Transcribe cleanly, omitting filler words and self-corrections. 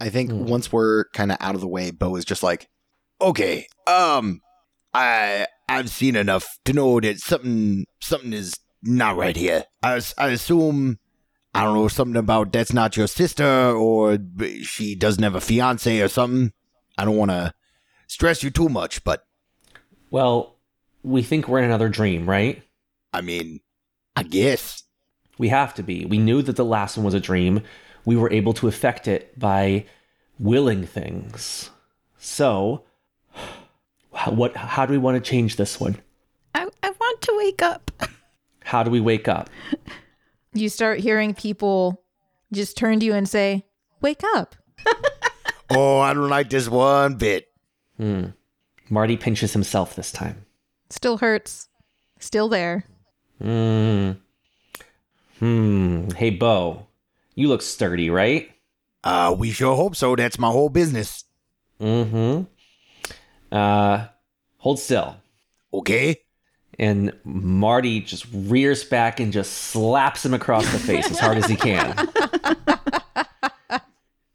I think once we're kind of out of the way, Bo is just like, okay, I've seen enough to know that something is not right here. I assume, I don't know, something about that's not your sister, or she doesn't have a fiance or something. I don't want to stress you too much, but... Well, we think we're in another dream, right? I mean, I guess. We have to be. We knew that the last one was a dream. We were able to affect it by willing things. So, how do we want to change this one? I want to wake up. How do we wake up? You start hearing people just turn to you and say, wake up. Oh, I don't like this one bit. Marty pinches himself this time. Still hurts. Still there. Hey, Bo, you look sturdy, right? We sure hope so. That's my whole business. Hold still. Okay. And Marty just rears back and just slaps him across the face as hard as he can.